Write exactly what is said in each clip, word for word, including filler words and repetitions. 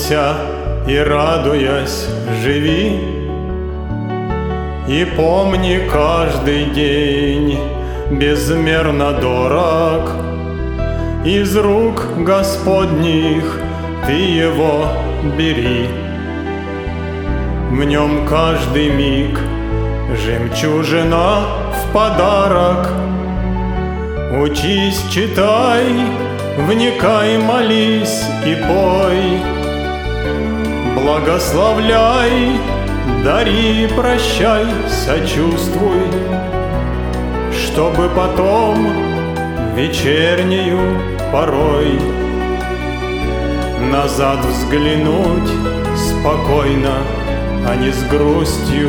Радуйся и, радуясь, живи, и помни, каждый день безмерно дорог. Из рук Господних ты его бери. В нем каждый миг жемчужина в подарок. Учись, читай, вникай, молись и пой. Благословляй, дари, прощай, сочувствуй, чтобы потом вечернею порой назад взглянуть спокойно, а не с грустью.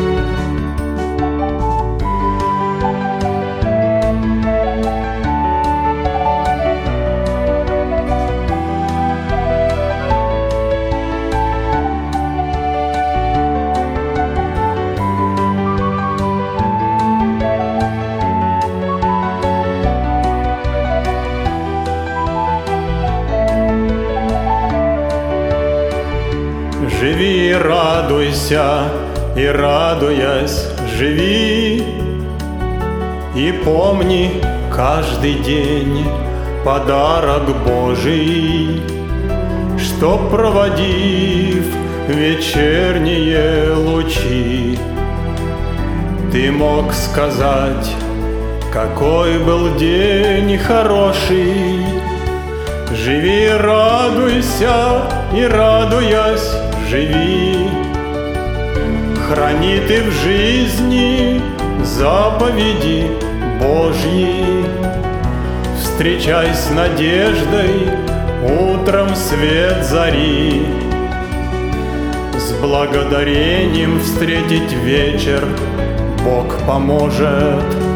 Живи, радуйся, и, радуясь, живи, и помни, каждый день подарок Божий, что, проводив вечерние лучи, ты мог сказать, какой был день хороший. Живи, радуйся, и, радуясь, живи. Храни ты в жизни заповеди Божьи. Встречай с надеждой утром свет зари. С благодарением встретить вечер Бог поможет.